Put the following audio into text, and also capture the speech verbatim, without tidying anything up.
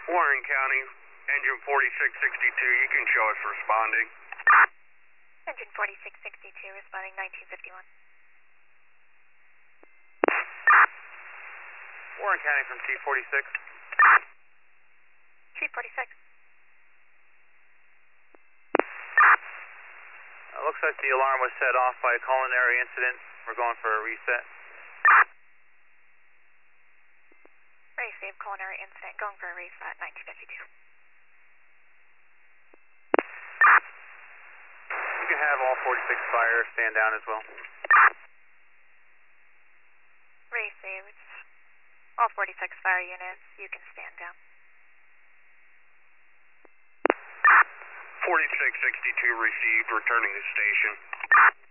Warren County, engine forty-six sixty-two, you can show us responding. Engine forty-six sixty-two, responding nineteen fifty-one. Warren County from Chief forty-six. Chief forty-six. Uh, looks like the alarm was set off by a culinary incident. We're going for a reset. Received culinary incident, going for a reset, nineteen fifty-two. You can have all forty-six fire stand down as well. Received. All forty-six fire units, you can stand down. forty-six sixty-two received, returning to station.